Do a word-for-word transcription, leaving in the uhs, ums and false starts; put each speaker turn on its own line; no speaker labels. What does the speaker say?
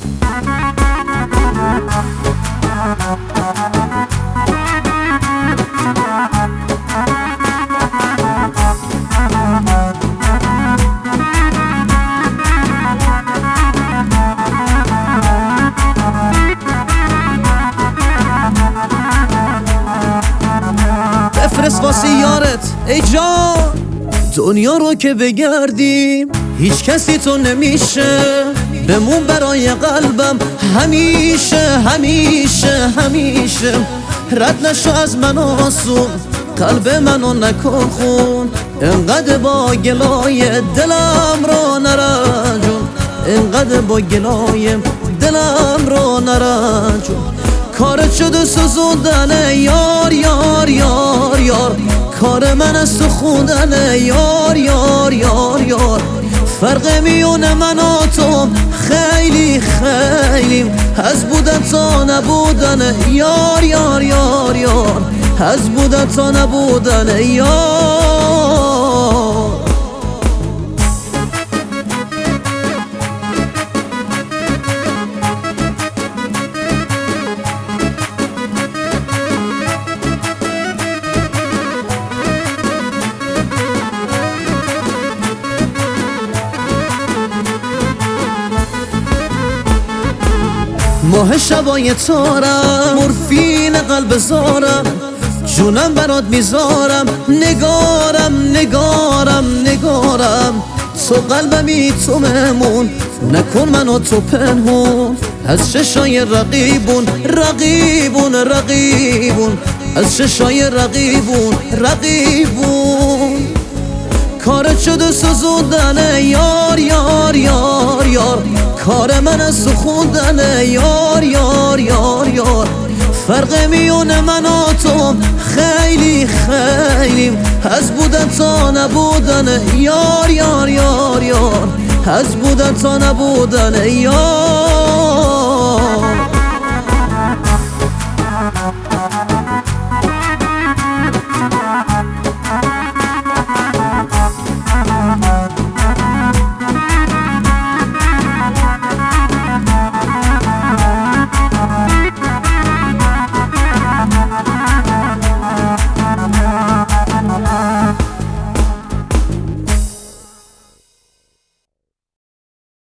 بفرست واسه یارت ای جان، دنیا رو که بگردیم هیچ کسی تو نمیشه. بمون برای قلبم همیشه همیشه همیشه. رد نشو از من آسون، قلب منو نکن خون. انقدر با گلای دلم رو نرنجون، انقدر با گلای دلم رو نرنجون. کارت شده سوزوندن یار یار یار یار، کار من از تو خوندن یار یار یار یار. فرق میونه من و تو خیلی خیلی، از بودن تا نبودن یار یار یار یار، از بودن تا نبودن یار. ماه شبای تارم، مورفین قلب زارم، جونم برات میذارم. نگارم نگارم نگارم، تو قلبمی تو مهمون، نکن منو تو پنهون. از چشای رقیبون رقیبون رقیبون، از چشای رقیبون رقیبون. کارت شده سوزوندن یار یار یار یار، کار من از تو خوندن یار یار یار یار. فرق میونه من و تو خیلی خیلی، از بودن تا نبودن یار یار یار یار، از بودن تا نبودن یار.